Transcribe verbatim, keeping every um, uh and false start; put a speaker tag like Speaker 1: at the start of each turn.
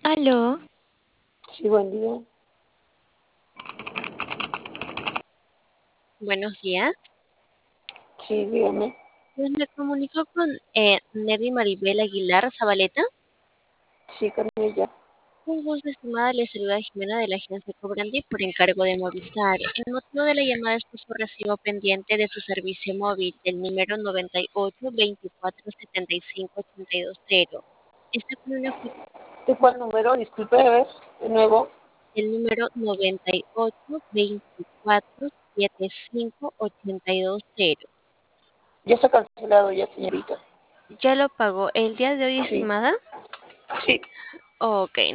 Speaker 1: Aló,
Speaker 2: Sí, buen día.
Speaker 3: Buenos días.
Speaker 2: Sí, dígame.
Speaker 3: Pues me comunico con eh, Neri Maribel Aguilar Zabaleta.
Speaker 2: Sí, con ella.
Speaker 3: Un gusto, estimada. Le saluda Jimena de la agencia Cobrandi por encargo de Movistar. El motivo de la llamada es por su recibo pendiente de su servicio móvil, del número noventa y ocho veinticuatro setenta y cinco ochenta y dos cero. Este con una
Speaker 2: ¿De cuál número? Disculpe, a ver, de nuevo.
Speaker 3: el número noventa y ocho veinticuatro setenta y cinco ochenta y dos cero.
Speaker 2: Ya está cancelado ya, señorita.
Speaker 1: ¿ya lo pagó el día de hoy,
Speaker 2: Sí,
Speaker 1: estimada?
Speaker 2: sí.
Speaker 1: Ok,